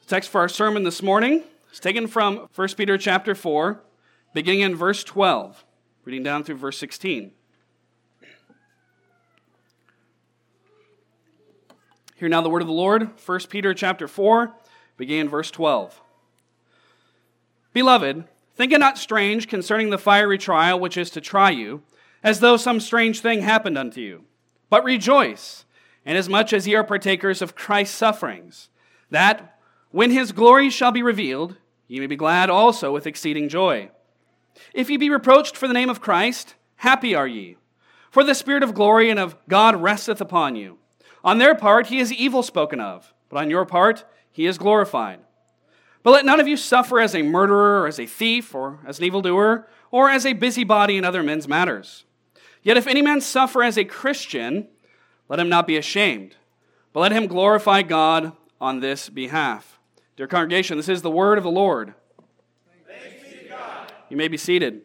The text for our sermon this morning is taken from 1 Peter chapter 4, beginning in verse 12, reading down through verse 16. Hear now the word of the Lord, 1 Peter chapter 4, beginning in verse 12. Beloved, think it not strange concerning the fiery trial which is to try you, as though some strange thing happened unto you. But rejoice, inasmuch as ye are partakers of Christ's sufferings, that, when his glory shall be revealed, ye may be glad also with exceeding joy. If ye be reproached for the name of Christ, happy are ye. For the Spirit of glory and of God resteth upon you. On their part he is evil spoken of, but on your part he is glorified. But let none of you suffer as a murderer, or as a thief, or as an evildoer, or as a busybody in other men's matters. Yet if any man suffer as a Christian, let him not be ashamed, but let him glorify God on this behalf. Dear congregation, this is the word of the Lord. Thanks be to God. You may be seated.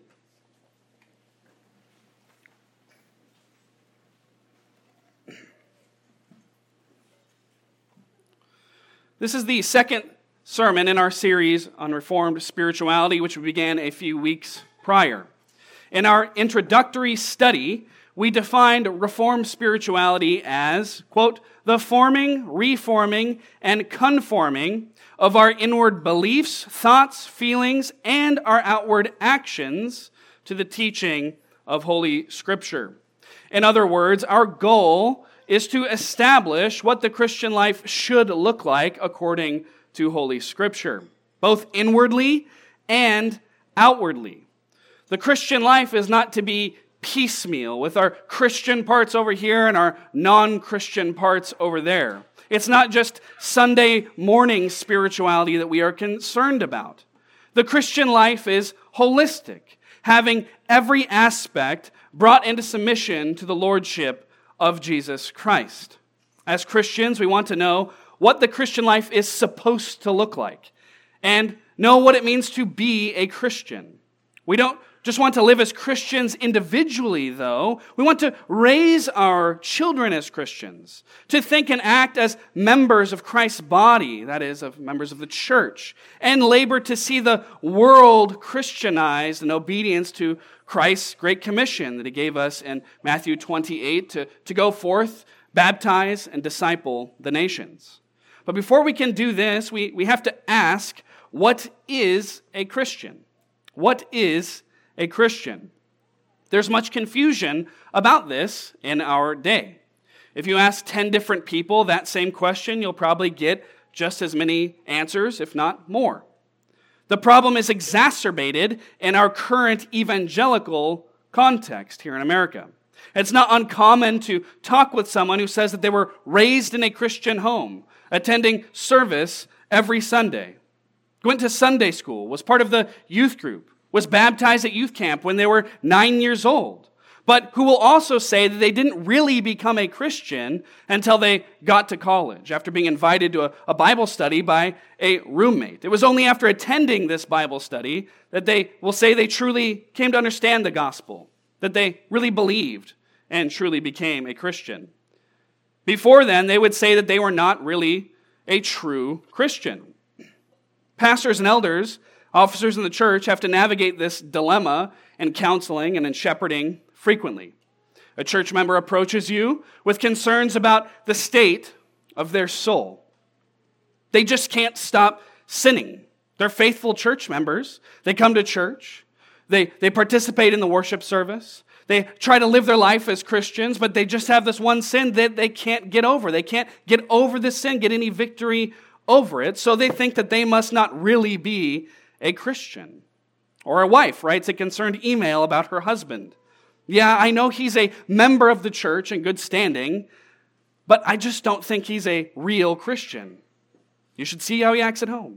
This is the second sermon in our series on Reformed spirituality, which we began a few weeks prior. In our introductory study, we defined Reformed spirituality as, quote, the forming, reforming, and conforming of our inward beliefs, thoughts, feelings, and our outward actions to the teaching of Holy Scripture. In other words, our goal is to establish what the Christian life should look like according to Holy Scripture, both inwardly and outwardly. The Christian life is not to be piecemeal, with our Christian parts over here and our non-Christian parts over there. It's not just Sunday morning spirituality that we are concerned about. The Christian life is holistic, having every aspect brought into submission to the lordship of Jesus Christ. As Christians, we want to know what the Christian life is supposed to look like and know what it means to be a Christian. We don't just want to live as Christians individually, though. We want to raise our children as Christians, to think and act as members of Christ's body, that is, of members of the church, and labor to see the world Christianized in obedience to Christ's great commission that he gave us in Matthew 28 to go forth, baptize, and disciple the nations. But before we can do this, we have to ask, what is a Christian? What is a Christian? There's much confusion about this in our day. If you ask 10 different people that same question, you'll probably get just as many answers, if not more. The problem is exacerbated in our current evangelical context here in America. It's not uncommon to talk with someone who says that they were raised in a Christian home, attending service every Sunday, went to Sunday school, was part of the youth group, was baptized at youth camp when they were 9 years old, but who will also say that they didn't really become a Christian until they got to college, after being invited to a Bible study by a roommate. It was only after attending this Bible study that they will say they truly came to understand the gospel, that they really believed and truly became a Christian. Before then, they would say that they were not really a true Christian. Pastors and elders, officers in the church, have to navigate this dilemma in counseling and in shepherding frequently. A church member approaches you with concerns about the state of their soul. They just can't stop sinning. They're faithful church members. They come to church. They participate in the worship service. They try to live their life as Christians, but they just have this one sin that they can't get over. They can't get over this sin, get any victory over it, so they think that they must not really be a Christian. Or a wife writes a concerned email about her husband. Yeah, I know he's a member of the church in good standing, but I just don't think he's a real Christian. You should see how he acts at home.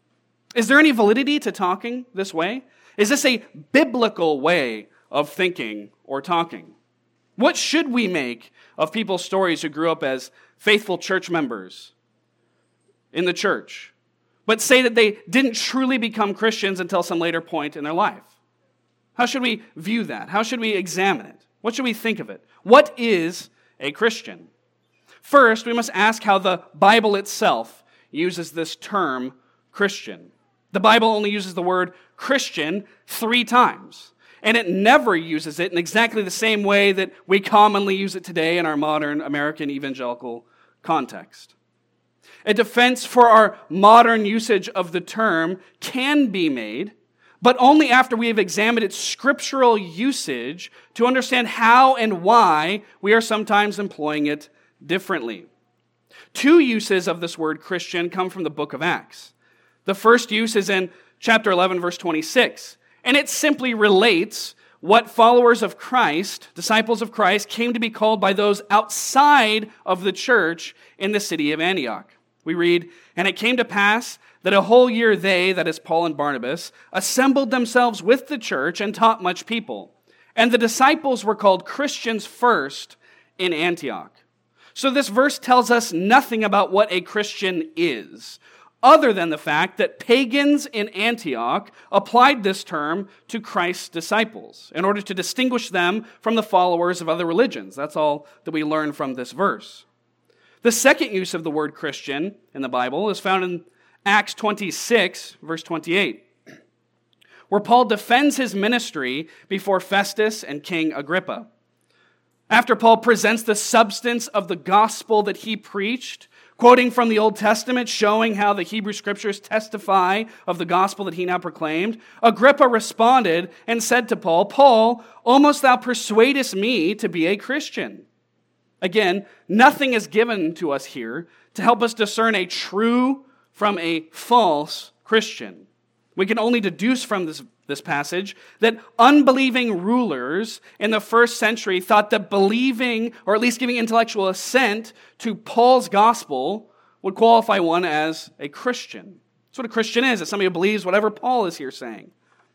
Is there any validity to talking this way? Is this a biblical way of thinking or talking? What should we make of people's stories who grew up as faithful church members in the church, but say that they didn't truly become Christians until some later point in their life? How should we view that? How should we examine it? What should we think of it? What is a Christian? First, we must ask how the Bible itself uses this term Christian. The Bible only uses the word Christian 3 times, and it never uses it in exactly the same way that we commonly use it today in our modern American evangelical context. A defense for our modern usage of the term can be made, but only after we have examined its scriptural usage to understand how and why we are sometimes employing it differently. 2 uses of this word Christian come from the book of Acts. The first use is in chapter 11, verse 26, and it simply relates what followers of Christ, disciples of Christ, came to be called by those outside of the church in the city of Antioch. We read, "And it came to pass that a whole year they," that is Paul and Barnabas, "assembled themselves with the church and taught much people. And the disciples were called Christians first in Antioch." So this verse tells us nothing about what a Christian is, other than the fact that pagans in Antioch applied this term to Christ's disciples in order to distinguish them from the followers of other religions. That's all that we learn from this verse. The second use of the word Christian in the Bible is found in Acts 26, verse 28, where Paul defends his ministry before Festus and King Agrippa. After Paul presents the substance of the gospel that he preached, quoting from the Old Testament, showing how the Hebrew Scriptures testify of the gospel that he now proclaimed, Agrippa responded and said to Paul, "Paul, almost thou persuadest me to be a Christian." Again, nothing is given to us here to help us discern a true from a false Christian. We can only deduce from this passage that unbelieving rulers in the first century thought that believing, or at least giving intellectual assent to Paul's gospel, would qualify one as a Christian. That's what a Christian is. It's somebody who believes whatever Paul is here saying.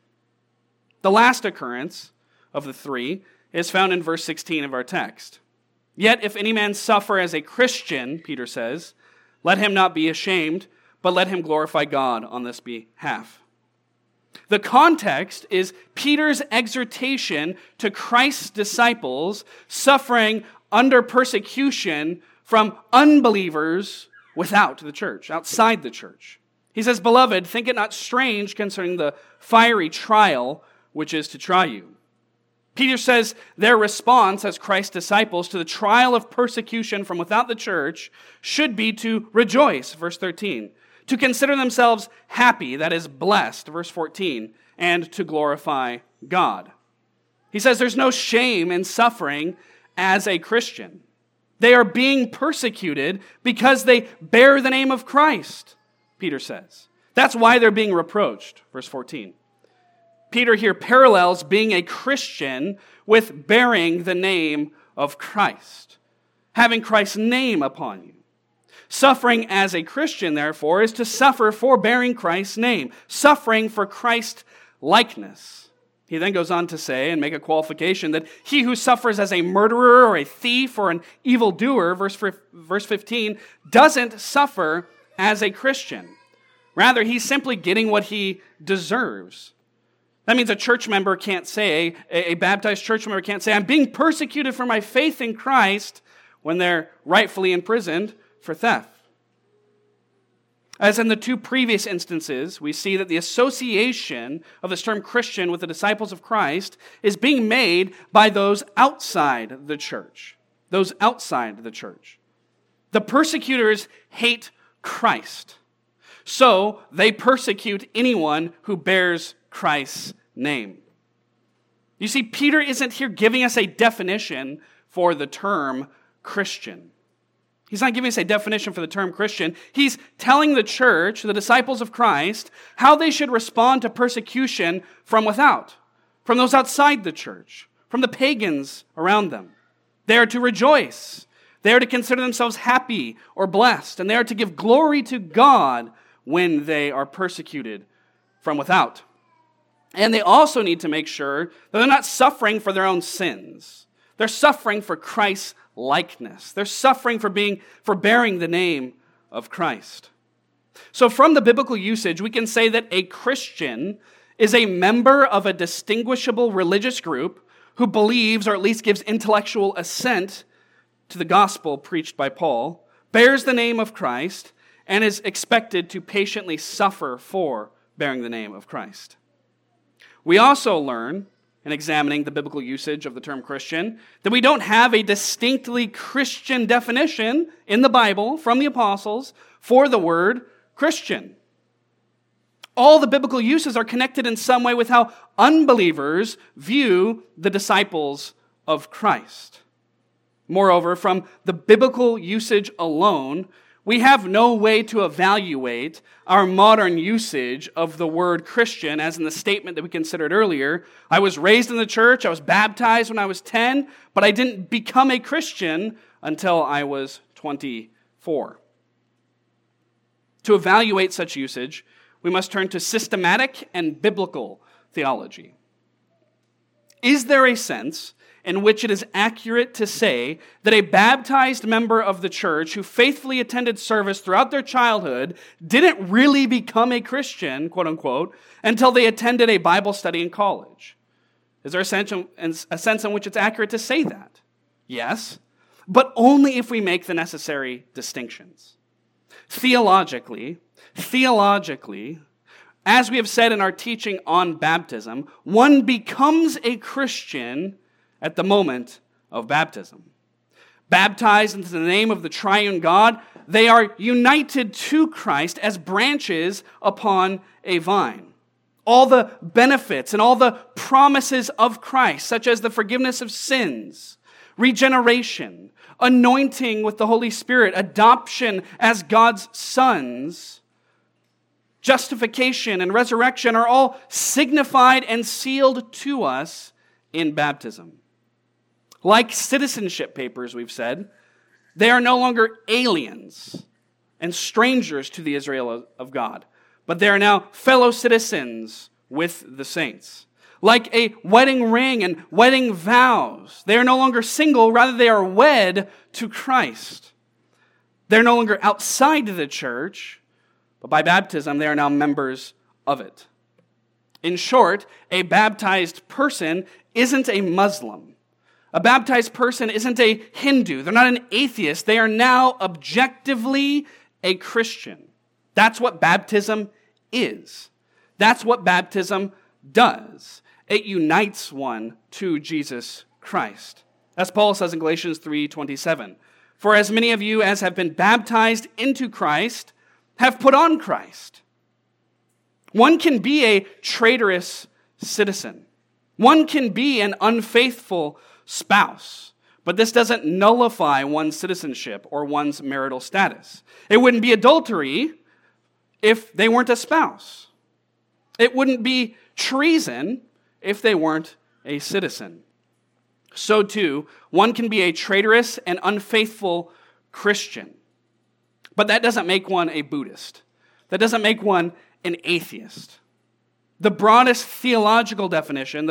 The last occurrence of the 3 is found in verse 16 of our text. "Yet if any man suffer as a Christian," Peter says, "let him not be ashamed, but let him glorify God on this behalf." The context is Peter's exhortation to Christ's disciples suffering under persecution from unbelievers without the church, outside the church. He says, "Beloved, think it not strange concerning the fiery trial which is to try you." Peter says their response as Christ's disciples to the trial of persecution from without the church should be to rejoice, verse 13, to consider themselves happy, that is blessed, verse 14, and to glorify God. He says there's no shame in suffering as a Christian. They are being persecuted because they bear the name of Christ, Peter says. That's why they're being reproached, verse 14. Peter here parallels being a Christian with bearing the name of Christ, having Christ's name upon you. Suffering as a Christian, therefore, is to suffer for bearing Christ's name, suffering for Christ's likeness. He then goes on to say and make a qualification that he who suffers as a murderer or a thief or an evildoer, verse 15, doesn't suffer as a Christian. Rather, he's simply getting what he deserves. That means a church member can't say, a baptized church member can't say, "I'm being persecuted for my faith in Christ," when they're rightfully imprisoned for theft. As in the 2 previous instances, we see that the association of this term Christian with the disciples of Christ is being made by those outside the church. Those outside the church. The persecutors hate Christ, so they persecute anyone who bears Christ's name. You see, Peter isn't here giving us a definition for the term Christian. He's not giving us a definition for the term Christian. He's telling the church, the disciples of Christ, how they should respond to persecution from without, from those outside the church, from the pagans around them. They are to rejoice. They are to consider themselves happy or blessed, and they are to give glory to God when they are persecuted from without. And they also need to make sure that they're not suffering for their own sins. They're suffering for Christ's likeness. They're suffering for bearing the name of Christ. So from the biblical usage, we can say that a Christian is a member of a distinguishable religious group who believes, or at least gives intellectual assent to the gospel preached by Paul, bears the name of Christ, and is expected to patiently suffer for bearing the name of Christ. We also learn, in examining the biblical usage of the term Christian, that we don't have a distinctly Christian definition in the Bible from the apostles for the word Christian. All the biblical uses are connected in some way with how unbelievers view the disciples of Christ. Moreover, from the biblical usage alone, we have no way to evaluate our modern usage of the word Christian, as in the statement that we considered earlier. I was raised in the church, I was baptized when I was 10, but I didn't become a Christian until I was 24. To evaluate such usage, we must turn to systematic and biblical theology. Is there a sense in which it is accurate to say that a baptized member of the church who faithfully attended service throughout their childhood didn't really become a Christian, quote unquote, until they attended a Bible study in college? Is there a sense in which it's accurate to say that? Yes, but only if we make the necessary distinctions. Theologically, as we have said in our teaching on baptism, one becomes a Christian at the moment of baptism. Baptized into the name of the triune God, they are united to Christ as branches upon a vine. All the benefits and all the promises of Christ, such as the forgiveness of sins, regeneration, anointing with the Holy Spirit, adoption as God's sons, justification and resurrection, are all signified and sealed to us in baptism. Like citizenship papers, we've said, they are no longer aliens and strangers to the Israel of God, but they are now fellow citizens with the saints. Like a wedding ring and wedding vows, they are no longer single, rather they are wed to Christ. They're no longer outside the church, but by baptism they are now members of it. In short, a baptized person isn't a Muslim. A baptized person isn't a Hindu. They're not an atheist. They are now objectively a Christian. That's what baptism is. That's what baptism does. It unites one to Jesus Christ. As Paul says in Galatians 3:27, "For as many of you as have been baptized into Christ have put on Christ." One can be a traitorous citizen. One can be an unfaithful spouse, but this doesn't nullify one's citizenship or one's marital status. It wouldn't be adultery if they weren't a spouse. It wouldn't be treason if they weren't a citizen. So too, one can be a traitorous and unfaithful Christian, but that doesn't make one a Buddhist. That doesn't make one an atheist. The broadest theological definition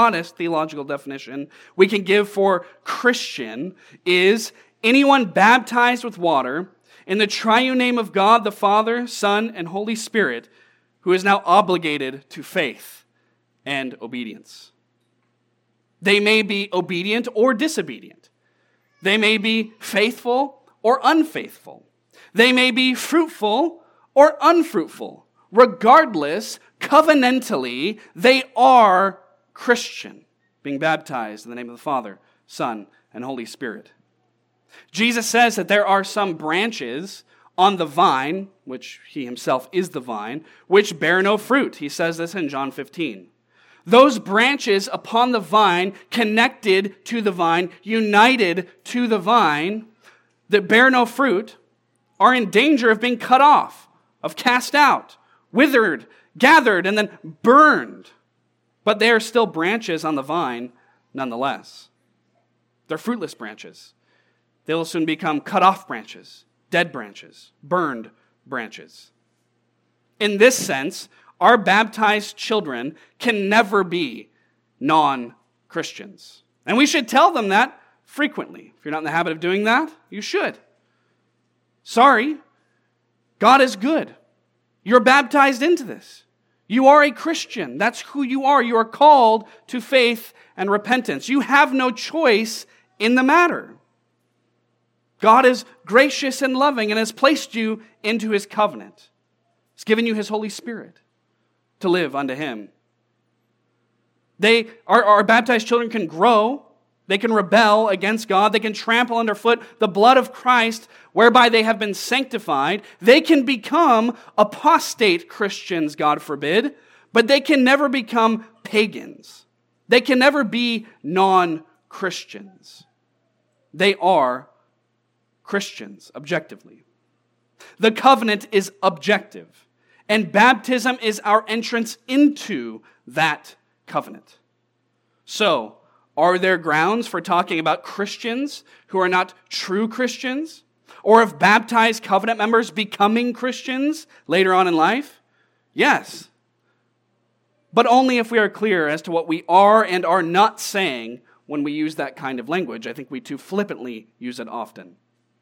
we can give for Christian is anyone baptized with water in the triune name of God, the Father, Son, and Holy Spirit, who is now obligated to faith and obedience. They may be obedient or disobedient. They may be faithful or unfaithful. They may be fruitful or unfruitful. Regardless, covenantally, they are Christian, being baptized in the name of the Father, Son, and Holy Spirit. Jesus says that there are some branches on the vine, which he himself is the vine, which bear no fruit. He says this in John 15. Those branches upon the vine, connected to the vine, united to the vine, that bear no fruit, are in danger of being cut off, of cast out, withered, gathered, and then burned. But they are still branches on the vine nonetheless. They're fruitless branches. They will soon become cut off branches, dead branches, burned branches. In this sense, our baptized children can never be non-Christians. And we should tell them that frequently. If you're not in the habit of doing that, you should. Sorry, God is good. You're baptized into this. You are a Christian. That's who you are. You are called to faith and repentance. You have no choice in the matter. God is gracious and loving and has placed you into his covenant. He's given you his Holy Spirit to live unto him. Our baptized children can grow. They can rebel against God. They can trample underfoot the blood of Christ, whereby they have been sanctified. They can become apostate Christians, God forbid, but they can never become pagans. They can never be non-Christians. They are Christians, objectively. The covenant is objective, and baptism is our entrance into that covenant. So, are there grounds for talking about Christians who are not true Christians? Or of baptized covenant members becoming Christians later on in life? Yes. But only if we are clear as to what we are and are not saying when we use that kind of language. I think we too flippantly use it often.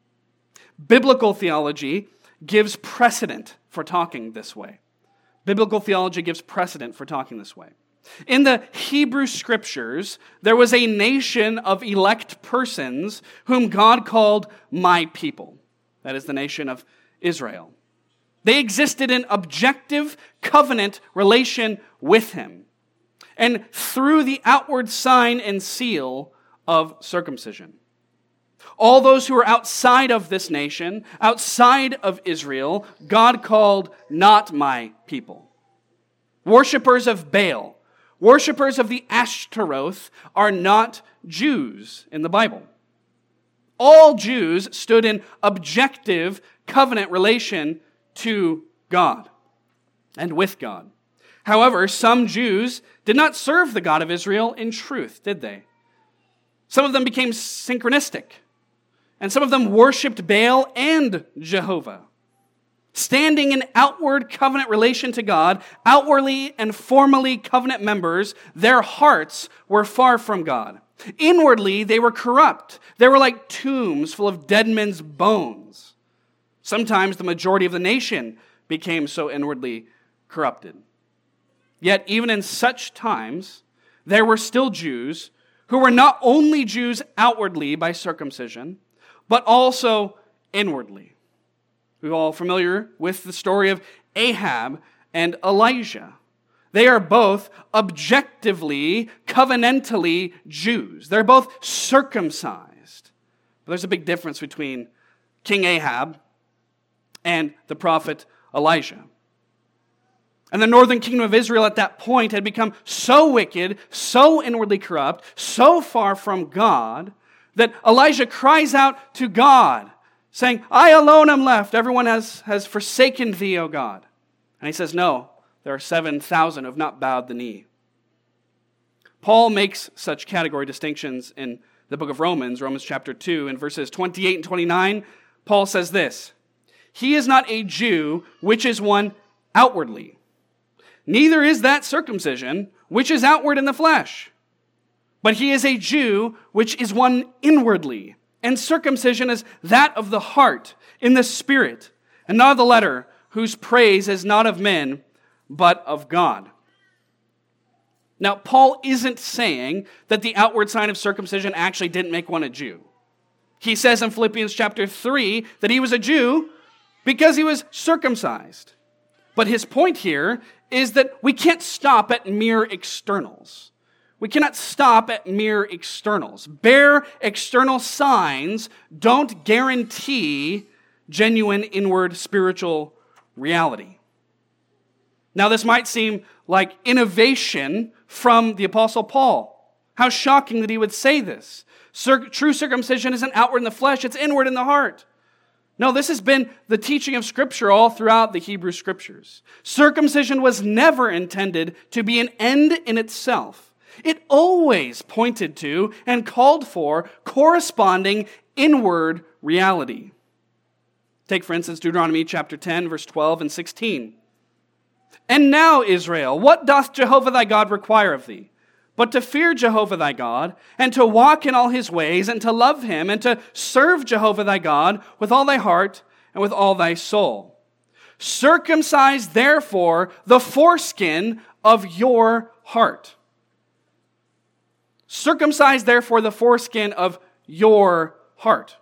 Biblical theology gives precedent for talking this way. Biblical theology gives precedent for talking this way. In the Hebrew Scriptures, there was a nation of elect persons whom God called my people. That is the nation of Israel. They existed in objective covenant relation with him, and through the outward sign and seal of circumcision. All those who were outside of this nation, outside of Israel, God called not my people. Worshippers of Baal, worshippers of the Ashtaroth are not Jews in the Bible. All Jews stood in objective covenant relation to God and with God. However, some Jews did not serve the God of Israel in truth, did they? Some of them became synchronistic, and some of them worshipped Baal and Jehovah. Standing in outward covenant relation to God, outwardly and formally covenant members, their hearts were far from God. Inwardly, they were corrupt. They were like tombs full of dead men's bones. Sometimes the majority of the nation became so inwardly corrupted. Yet, even in such times, there were still Jews who were not only Jews outwardly by circumcision, but also inwardly. We're all familiar with the story of Ahab and Elijah. They are both objectively, covenantally Jews. They're both circumcised. But there's a big difference between King Ahab and the prophet Elijah. And the northern kingdom of Israel at that point had become so wicked, so inwardly corrupt, so far from God, that Elijah cries out to God, saying, I alone am left. Everyone has forsaken thee, O God. And he says, no, there are 7,000 who have not bowed the knee. Paul makes such category distinctions in the book of Romans chapter 2, in verses 28 and 29. Paul says this, he is not a Jew, which is one outwardly. Neither is that circumcision, which is outward in the flesh. But he is a Jew, which is one inwardly. And circumcision is that of the heart, in the spirit, and not of the letter, whose praise is not of men, but of God. Now, Paul isn't saying that the outward sign of circumcision actually didn't make one a Jew. He says in Philippians chapter 3 that he was a Jew because he was circumcised. But his point here is that we can't stop at mere externals. We cannot stop at mere externals. Bare external signs don't guarantee genuine inward spiritual reality. Now, this might seem like innovation from the Apostle Paul. How shocking that he would say this. True circumcision isn't outward in the flesh, it's inward in the heart. No, this has been the teaching of Scripture all throughout the Hebrew Scriptures. Circumcision was never intended to be an end in itself. It always pointed to and called for corresponding inward reality. Take, for instance, Deuteronomy chapter 10, verse 12 and 16. And now, Israel, what doth Jehovah thy God require of thee? But to fear Jehovah thy God, and to walk in all his ways, and to love him, and to serve Jehovah thy God with all thy heart and with all thy soul. Circumcise therefore the foreskin of your heart. Circumcise therefore the foreskin of your heart.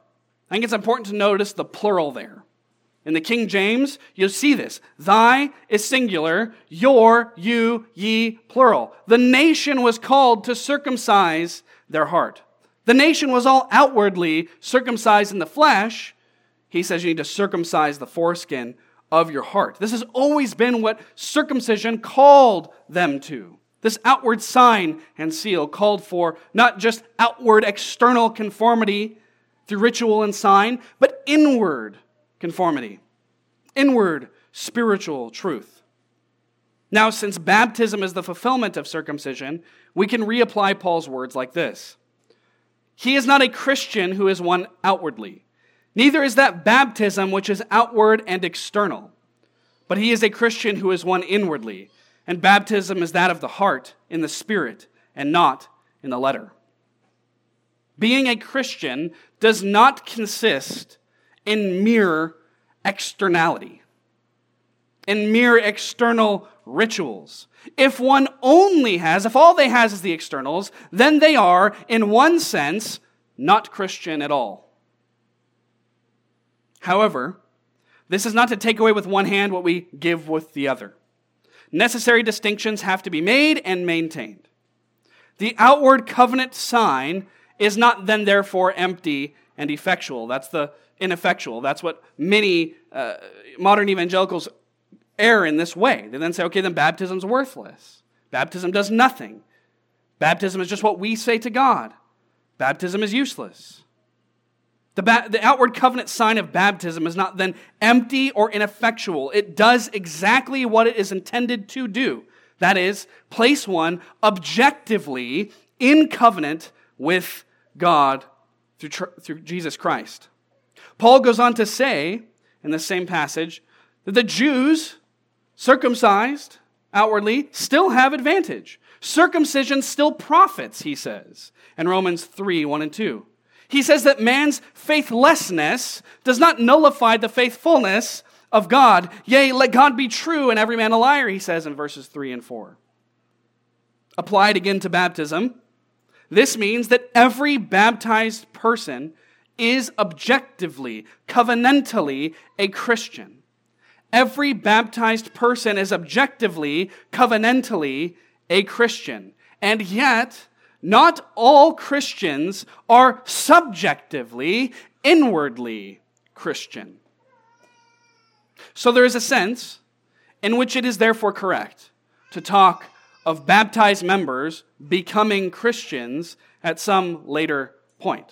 I think it's important to notice the plural there. In the King James, you'll see this. Thy is singular, your, you, ye, plural. The nation was called to circumcise their heart. The nation was all outwardly circumcised in the flesh. He says you need to circumcise the foreskin of your heart. This has always been what circumcision called them to. This outward sign and seal called for not just outward external conformity through ritual and sign, but inward conformity, inward spiritual truth. Now, since baptism is the fulfillment of circumcision, we can reapply Paul's words like this. He is not a Christian who is one outwardly. Neither is that baptism which is outward and external. But he is a Christian who is one inwardly. And baptism is that of the heart, in the spirit, and not in the letter. Being a Christian does not consist in mere externality, in mere external rituals. If all they has is the externals, then they are, in one sense, not Christian at all. However, this is not to take away with one hand what we give with the other. Necessary distinctions have to be made and maintained. The outward covenant sign is not then therefore empty and ineffectual. That's what many modern evangelicals err in this way. They then say, okay, then baptism's worthless. Baptism does nothing. Baptism is just what we say to God. Baptism is useless. The outward covenant sign of baptism is not then empty or ineffectual. It does exactly what it is intended to do. That is, place one objectively in covenant with God through Jesus Christ. Paul goes on to say in the same passage that the Jews, circumcised outwardly, still have advantage. Circumcision still profits, he says, in Romans 3, 1 and 2. He says that man's faithlessness does not nullify the faithfulness of God. Yea, let God be true and every man a liar, he says in verses 3 and 4. Applied again to baptism, this means that every baptized person is objectively, covenantally a Christian. Every baptized person is objectively, covenantally a Christian. And yet, not all Christians are subjectively, inwardly Christian. So there is a sense in which it is therefore correct to talk of baptized members becoming Christians at some later point.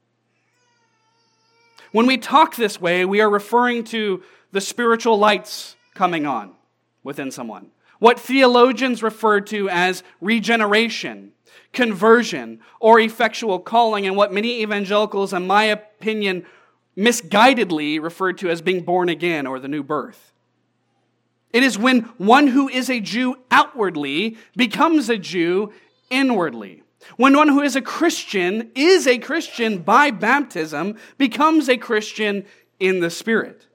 When we talk this way, we are referring to the spiritual lights coming on within someone. What theologians refer to as regeneration, conversion, or effectual calling, and what many evangelicals, in my opinion, misguidedly refer to as being born again or the new birth. It is when one who is a Jew outwardly becomes a Jew inwardly. When one who is a Christian by baptism, becomes a Christian in the Spirit.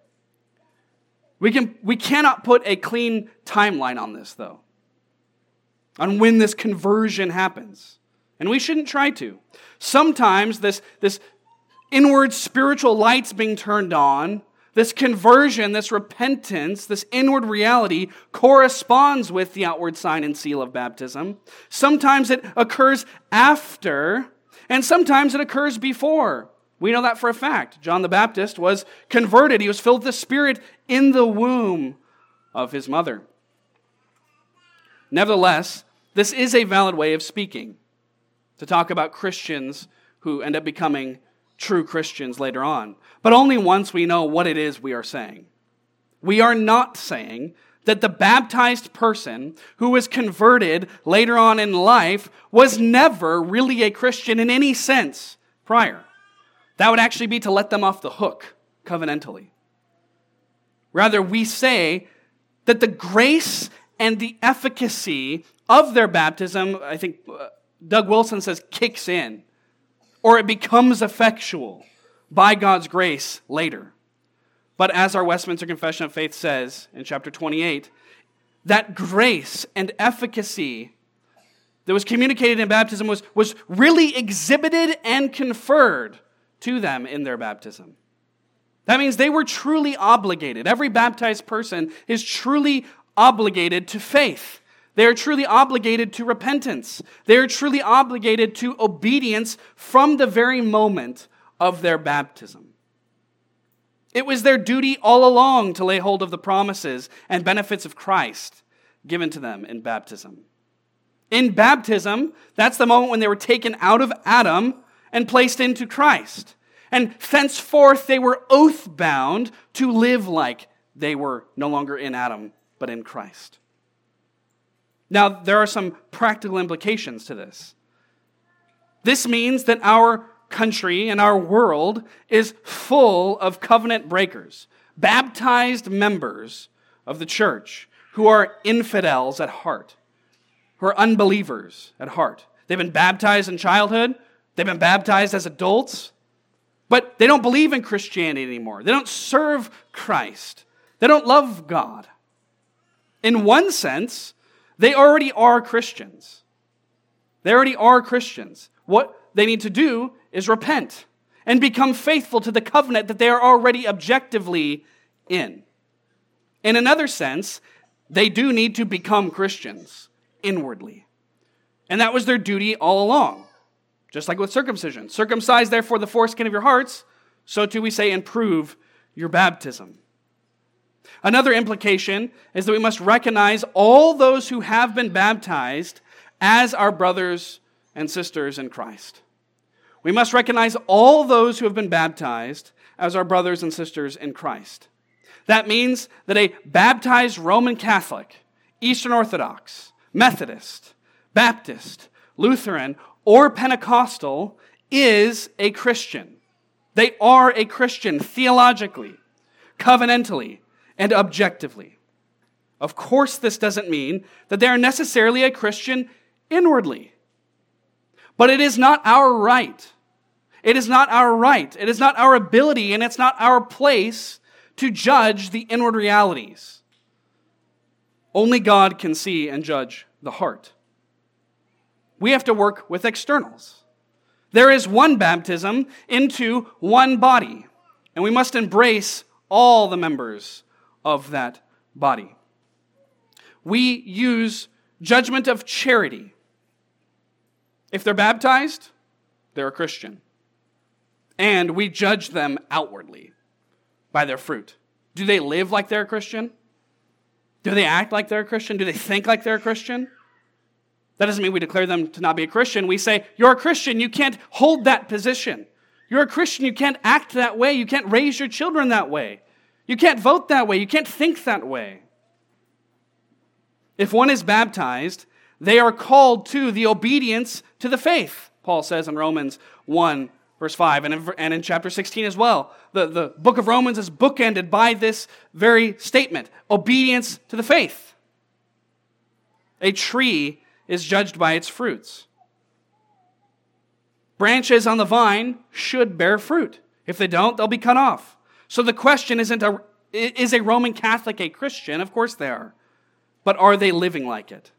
We cannot put a clean timeline on this, though, on when this conversion happens. And we shouldn't try to. Sometimes this inward spiritual lights being turned on, this conversion, this repentance, this inward reality corresponds with the outward sign and seal of baptism. Sometimes it occurs after, and sometimes it occurs before. We know that for a fact. John the Baptist was converted. He was filled with the Spirit in the womb of his mother. Nevertheless, this is a valid way of speaking, to talk about Christians who end up becoming true Christians later on, but only once we know what it is we are saying. We are not saying that the baptized person who was converted later on in life was never really a Christian in any sense prior. That would actually be to let them off the hook covenantally. Rather, we say that the grace and the efficacy of their baptism, I think Doug Wilson says, kicks in, or it becomes effectual by God's grace later. But as our Westminster Confession of Faith says in chapter 28, that grace and efficacy that was communicated in baptism was really exhibited and conferred to them in their baptism. That means they were truly obligated. Every baptized person is truly obligated to faith. They are truly obligated to repentance. They are truly obligated to obedience from the very moment of their baptism. It was their duty all along to lay hold of the promises and benefits of Christ given to them in baptism. In baptism, that's the moment when they were taken out of Adam and placed into Christ. And thenceforth, they were oath-bound to live like they were no longer in Adam, but in Christ. Now, there are some practical implications to this. This means that our country and our world is full of covenant breakers, baptized members of the church who are infidels at heart, who are unbelievers at heart. They've been baptized in childhood, they've been baptized as adults, but they don't believe in Christianity anymore. They don't serve Christ. They don't love God. In one sense, they already are Christians. They already are Christians. What they need to do is repent and become faithful to the covenant that they are already objectively in. In another sense, they do need to become Christians inwardly. And that was their duty all along. Just like with circumcision. Circumcise therefore the foreskin of your hearts, so too we say improve your baptism. Another implication is that we must recognize all those who have been baptized as our brothers and sisters in Christ. We must recognize all those who have been baptized as our brothers and sisters in Christ. That means that a baptized Roman Catholic, Eastern Orthodox, Methodist, Baptist, Lutheran, or Pentecostal is a Christian. They are a Christian theologically, covenantally, and objectively. Of course, this doesn't mean that they are necessarily a Christian inwardly. But it is not our right. It is not our right. It is not our ability, and it's not our place to judge the inward realities. Only God can see and judge the heart. We have to work with externals. There is one baptism into one body, and we must embrace all the members of that body. We use judgment of charity. If they're baptized, they're a Christian. And we judge them outwardly by their fruit. Do they live like they're a Christian? Do they act like they're a Christian? Do they think like they're a Christian? That doesn't mean we declare them to not be a Christian. We say, you're a Christian, you can't hold that position. You're a Christian, you can't act that way. You can't raise your children that way. You can't vote that way. You can't think that way. If one is baptized, they are called to the obedience to the faith, Paul says in Romans 1, verse 5, and in chapter 16 as well. The book of Romans is bookended by this very statement, obedience to the faith. A tree is judged by its fruits. Branches on the vine should bear fruit. If they don't, they'll be cut off. So the question isn't, is a Roman Catholic a Christian? Of course they are. But are they living like it?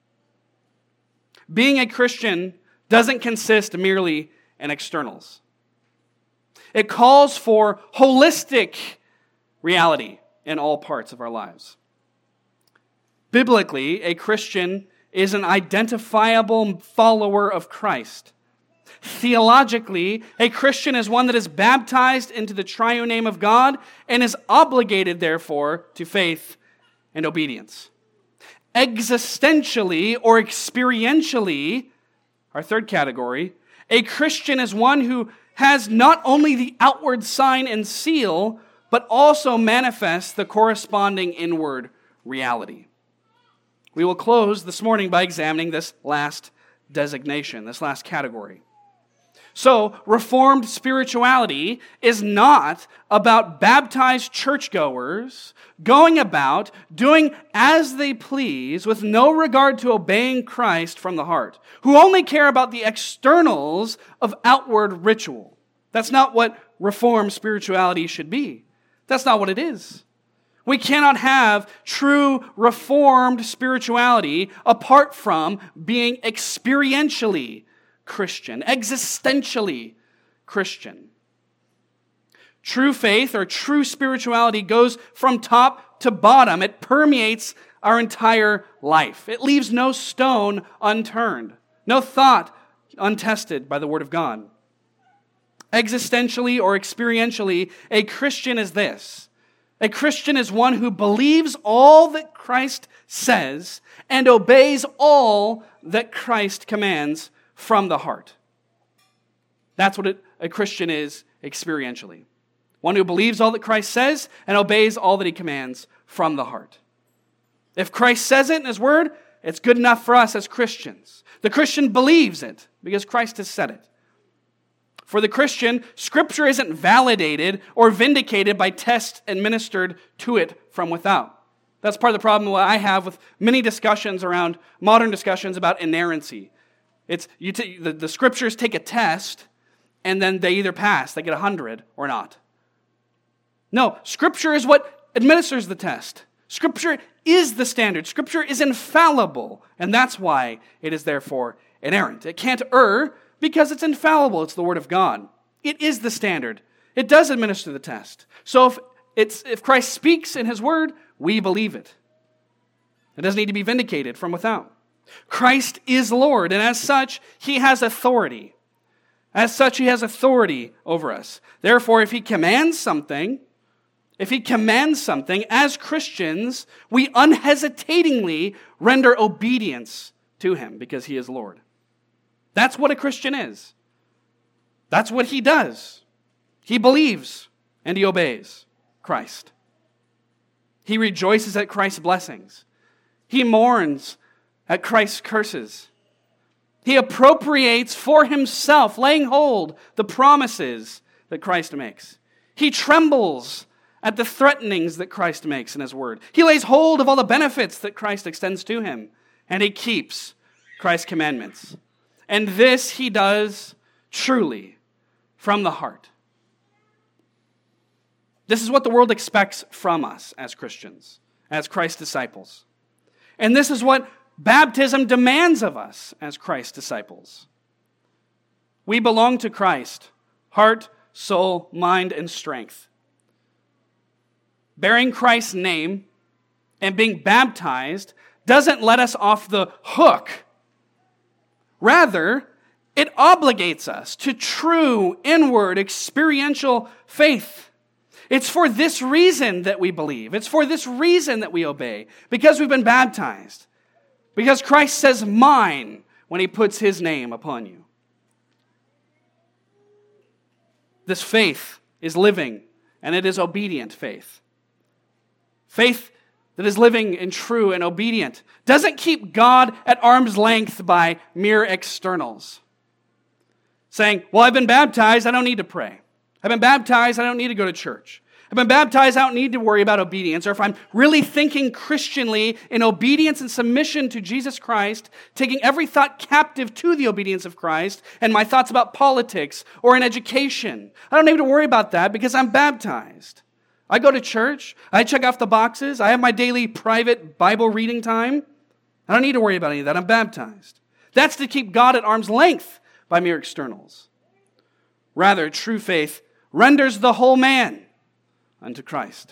Being a Christian doesn't consist merely in externals. It calls for holistic reality in all parts of our lives. Biblically, a Christian is an identifiable follower of Christ. Theologically, a Christian is one that is baptized into the triune name of God and is obligated, therefore, to faith and obedience. Existentially or experientially, our third category, a Christian is one who has not only the outward sign and seal, but also manifests the corresponding inward reality. We will close this morning by examining this last designation, this last category. So, Reformed spirituality is not about baptized churchgoers going about doing as they please with no regard to obeying Christ from the heart, who only care about the externals of outward ritual. That's not what Reformed spirituality should be. That's not what it is. We cannot have true Reformed spirituality apart from being experientially Christian, existentially Christian. True faith or true spirituality goes from top to bottom. It permeates our entire life. It leaves no stone unturned, no thought untested by the Word of God. Existentially or experientially, a Christian is this. A Christian is one who believes all that Christ says and obeys all that Christ commands from the heart. That's what a Christian is experientially. One who believes all that Christ says and obeys all that He commands from the heart. If Christ says it in His Word, it's good enough for us as Christians. The Christian believes it because Christ has said it. For the Christian, Scripture isn't validated or vindicated by tests administered to it from without. That's part of the problem I have with many discussions around, modern discussions about inerrancy. It's the Scriptures take a test, and then they either pass, they get 100 or not. No, Scripture is what administers the test. Scripture is the standard. Scripture is infallible, and that's why it is therefore inerrant. It can't err because it's infallible. It's the Word of God. It is the standard. It does administer the test. So if Christ speaks in His Word, we believe it. It doesn't need to be vindicated from without. Christ is Lord, and as such, He has authority. As such, He has authority over us. Therefore, if He commands something, as Christians, we unhesitatingly render obedience to Him because He is Lord. That's what a Christian is. That's what he does. He believes and he obeys Christ. He rejoices at Christ's blessings. He mourns at Christ's curses. He appropriates for himself, laying hold the promises that Christ makes. He trembles at the threatenings that Christ makes in His Word. He lays hold of all the benefits that Christ extends to him, and he keeps Christ's commandments. And this he does truly from the heart. This is what the world expects from us as Christians, as Christ's disciples. And this is what baptism demands of us as Christ's disciples. We belong to Christ, heart, soul, mind, and strength. Bearing Christ's name and being baptized doesn't let us off the hook. Rather, it obligates us to true, inward, experiential faith. It's for this reason that we believe. It's for this reason that we obey. Because we've been baptized. Because Christ says, "mine," when He puts His name upon you. This faith is living, and it is obedient faith. Faith that is living and true and obedient doesn't keep God at arm's length by mere externals. Saying, well, I've been baptized, I don't need to pray. I've been baptized, I don't need to go to church. I've been baptized, I don't need to worry about obedience. Or if I'm really thinking Christianly in obedience and submission to Jesus Christ, taking every thought captive to the obedience of Christ, and my thoughts about politics or in education, I don't need to worry about that because I'm baptized. I go to church, I check off the boxes, I have my daily private Bible reading time. I don't need to worry about any of that, I'm baptized. That's to keep God at arm's length by mere externals. Rather, true faith renders the whole man unto Christ.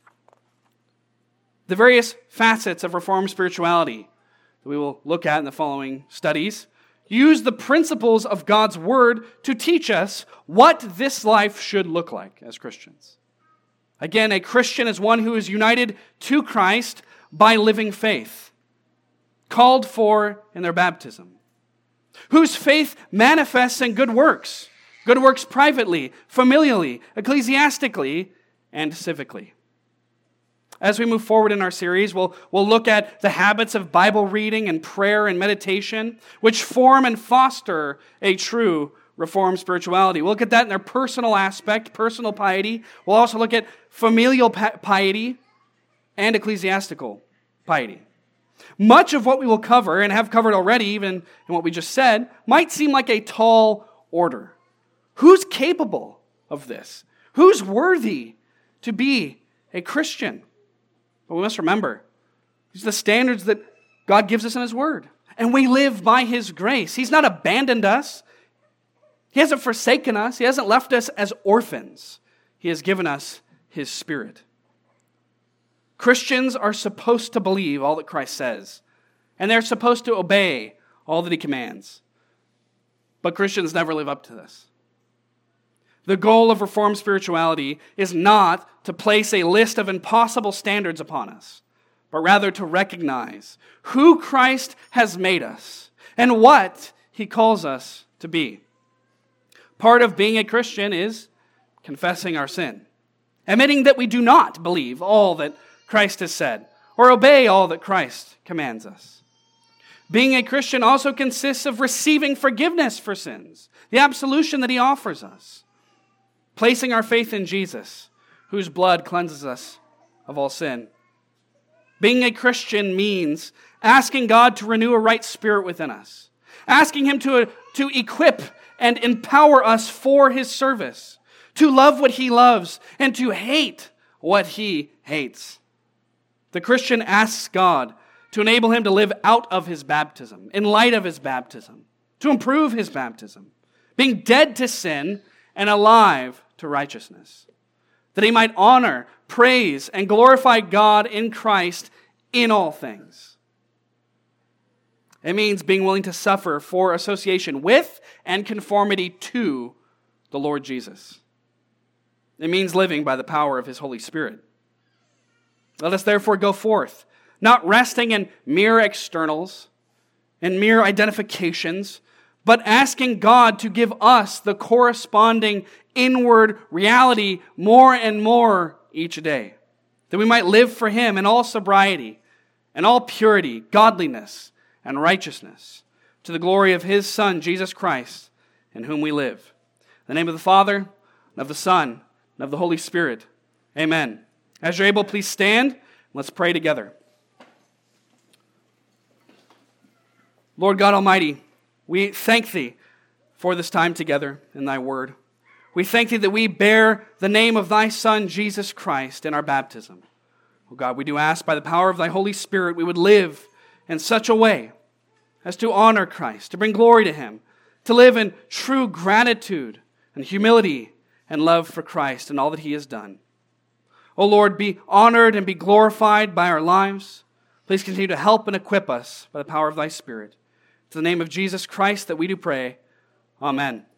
The various facets of Reformed spirituality that we will look at in the following studies use the principles of God's Word to teach us what this life should look like as Christians. Again, a Christian is one who is united to Christ by living faith, called for in their baptism, whose faith manifests in good works privately, familially, ecclesiastically, and civically. As we move forward in our series, we'll look at the habits of Bible reading and prayer and meditation, which form and foster a true Reformed spirituality. We'll look at that in their personal aspect, personal piety. We'll also look at familial piety and ecclesiastical piety. Much of what we will cover, and have covered already even in what we just said, might seem like a tall order. Who's capable of this? Who's worthy to be a Christian? But we must remember, these are the standards that God gives us in His Word. And we live by His grace. He's not abandoned us. He hasn't forsaken us. He hasn't left us as orphans. He has given us His Spirit. Christians are supposed to believe all that Christ says, and they're supposed to obey all that He commands. But Christians never live up to this. The goal of Reformed spirituality is not to place a list of impossible standards upon us, but rather to recognize who Christ has made us and what He calls us to be. Part of being a Christian is confessing our sin, admitting that we do not believe all that Christ has said or obey all that Christ commands us. Being a Christian also consists of receiving forgiveness for sins, the absolution that He offers us, placing our faith in Jesus, whose blood cleanses us of all sin. Being a Christian means asking God to renew a right spirit within us, asking Him to equip and empower us for His service, to love what He loves and to hate what He hates. The Christian asks God to enable him to live out of his baptism, in light of his baptism, to improve his baptism, being dead to sin and alive to righteousness, that he might honor, praise, and glorify God in Christ in all things. It means being willing to suffer for association with and conformity to the Lord Jesus. It means living by the power of His Holy Spirit. Let us therefore go forth, not resting in mere externals and mere identifications, but asking God to give us the corresponding inward reality more and more each day, that we might live for Him in all sobriety and all purity, godliness, and righteousness, to the glory of His Son, Jesus Christ, in whom we live. In the name of the Father, and of the Son, and of the Holy Spirit. Amen. As you're able, please stand. Let's pray together. Lord God Almighty, we thank Thee for this time together in Thy Word. We thank Thee that we bear the name of Thy Son, Jesus Christ, in our baptism. Oh God, we do ask by the power of Thy Holy Spirit we would live in such a way as to honor Christ, to bring glory to Him, to live in true gratitude and humility and love for Christ and all that He has done. Oh Lord, be honored and be glorified by our lives. Please continue to help and equip us by the power of Thy Spirit. In the name of Jesus Christ that we do pray. Amen.